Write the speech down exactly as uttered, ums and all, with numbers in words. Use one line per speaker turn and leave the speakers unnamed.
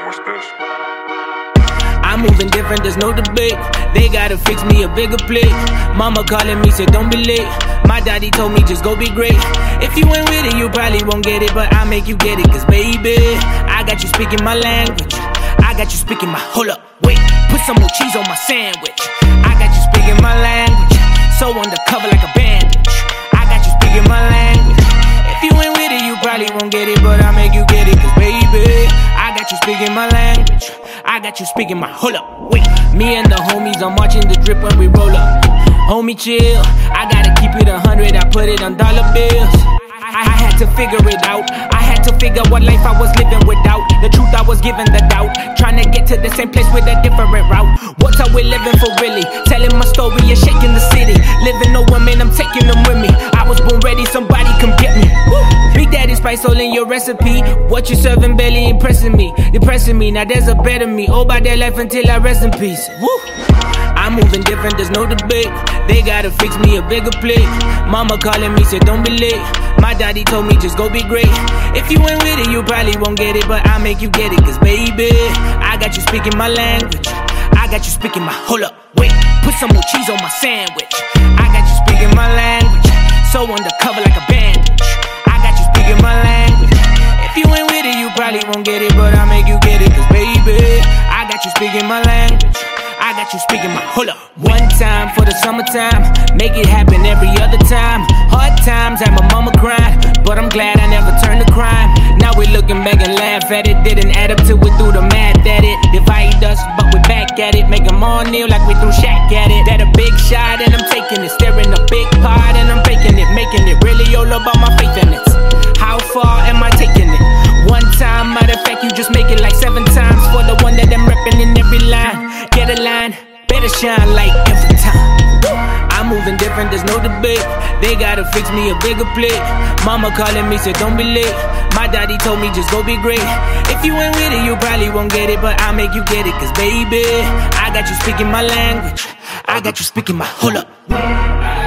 what's this?
I'm moving different, there's no debate. They gotta fix me a bigger plate. Mama calling me, said don't be late. My daddy told me just go be great. If you ain't with it, you probably won't get it, but I'll make you get it. Cause baby, I got you speaking my language. I got you speaking my, hold up, wait. Put some more cheese on my sandwich. I got you speaking my language. So undercover like a bandage. I got you speaking my language. If you ain't with it, you probably won't get it, but I'll make you get it. Cause baby, I got you speaking my language. I got you speaking my, hold up, wait. Me and the homies, I'm watching the drip when we roll up. Homie chill, I gotta keep it a hundred, I put it on dollar bills. I, I had to figure it out. I had to figure what life I was living without. The truth I was given the doubt. Trying to get to the same place with a different route. What's how we living for really? Telling my story and shaking the city. Living no women, I'm taking them with me. I was born ready, somebody come get me. Woo. Big Daddy Spice all in your recipe. What you serving barely impressing me. Depressing me, now there's a better me. All by their life until I rest in peace. Woo. I'm moving different, there's no debate. They gotta fix me a bigger plate. Mama calling me, said don't be late. My daddy told me just go be great. If you ain't with it, you probably won't get it, but I'll make you get it. Cause baby, I got you speaking my language. I got you speaking my, hold up, wait. Put some more cheese on my sandwich. I got you speaking my language. So undercover like a bandage. I got you speaking my language. If you ain't with it, you probably won't get it, but I'll make you get it. Cause baby, I got you speaking my language. I got you speaking my, hold up. One time for the summertime. Make it happen every other time. Hard times, had my mama crying, but I'm glad I never turned to crime. Now we're looking back and laugh at it. Didn't add up till we threw the math at it. Divide us, but we're back at it. Make them all kneel like we threw Shaq at it. That a big shot and I'm taking it. Staring a big pot and I'm baking it. Making it really all about my faith in it. How far am I taking it? One time, matter of fact, you just make it like seven times. For the one that I'm repping in every line. Get a line, better shine like every time. I'm moving different, there's no debate. They gotta fix me a bigger plate. Mama calling me, said don't be late. My daddy told me just go be great. If you ain't with it, you probably won't get it, but I'll make you get it. Cause baby, I got you speaking my language. I got you speaking my, hold up.